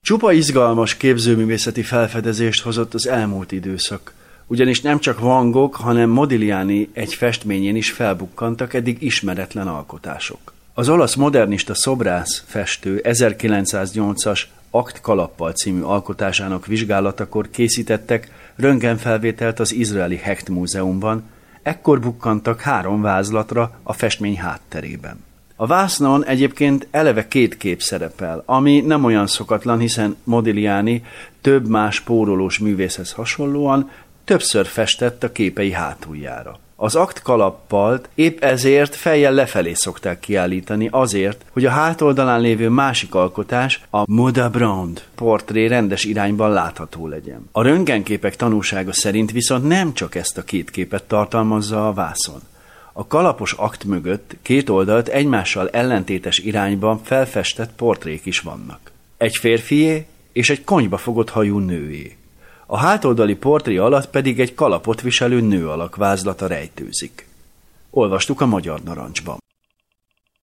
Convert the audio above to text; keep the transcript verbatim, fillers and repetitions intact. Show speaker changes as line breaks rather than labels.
Csupa izgalmas képzőművészeti felfedezést hozott az elmúlt időszak, ugyanis nem csak Van Gogh, hanem Modigliani egy festményén is felbukkantak eddig ismeretlen alkotások. Az olasz modernista szobrász festő ezerkilencszáznyolcas Akt kalappal című alkotásának vizsgálatakor készítettek röntgenfelvételt az izraeli Hecht Múzeumban, ekkor bukkantak három vázlatra a festmény hátterében. A vásznon egyébként eleve két kép szerepel, ami nem olyan szokatlan, hiszen Modigliani több más pórolós művészhez hasonlóan többször festett a képei hátuljára. Az Akt kalappalt épp ezért fejjel lefelé szokták kiállítani azért, hogy a hátoldalán lévő másik alkotás, a Moda Brand portré rendes irányban látható legyen. A röntgenképek tanúsága szerint viszont nem csak ezt a két képet tartalmazza a vászon. A kalapos akt mögött két oldalt egymással ellentétes irányban felfestett portrék is vannak. Egy férfié és egy konyba fogott hajú nőé. A hátoldali portré alatt pedig egy kalapot viselő nő alak vázlata rejtőzik. Olvastuk a Magyar Narancsban.